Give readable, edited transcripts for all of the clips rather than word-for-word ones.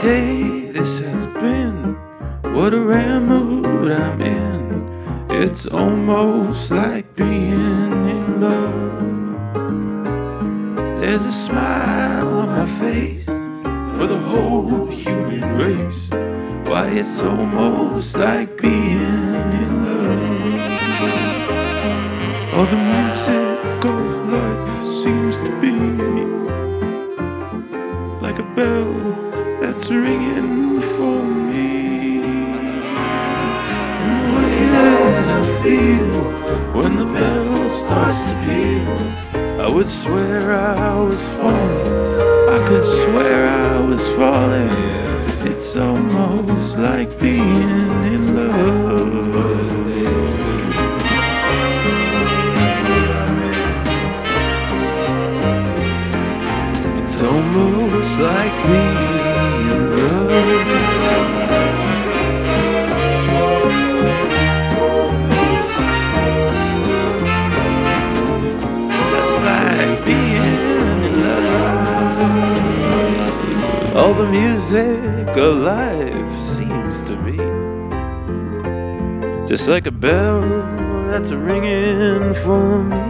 day this has been. What a rare mood I'm in. It's almost like being in love. There's a smile on my face for the whole human race. Why, it's almost like being in love. All the music of life seems to be like a bell that's ringing for me. And the way that I feel when the bell starts to peal, I would swear I was falling. I could swear I was falling. It's almost like being in love. It's almost like being in love. Just like being in love. All the music alive seems to be just like a bell that's ringing for me.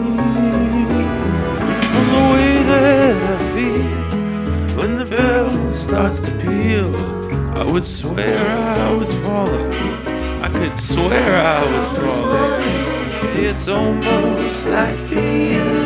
From the way that I feel when the bell starts to peal, I would swear I was falling. I could swear I was falling. It's almost like being